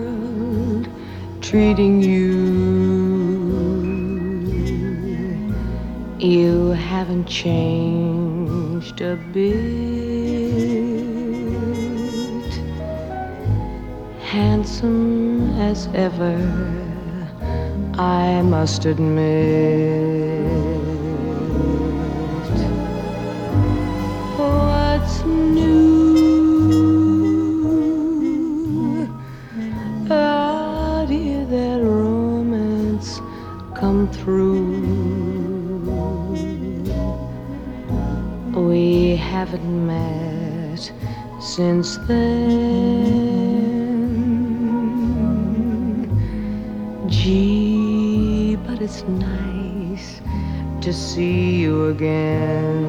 world treating you. You haven't changed a bit. Handsome as ever, I must admit. What's new? Dear, that romance come through. We haven't met since then. Gee, but it's nice to see you again.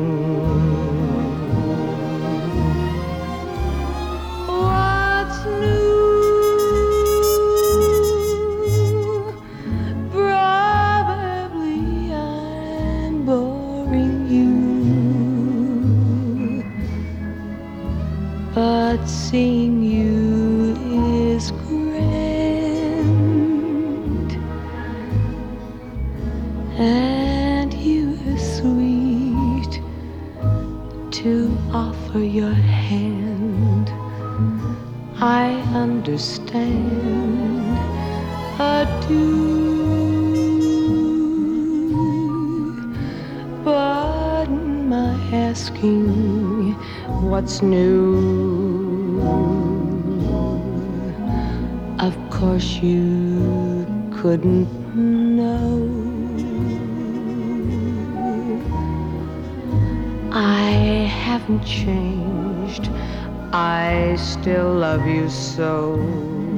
What's new? Probably I'm boring you, but seeing you is grand, and you are sweet to offer your hand. I understand, adieu, but my asking what's new. Of course you couldn't know. I haven't changed, I still love you so.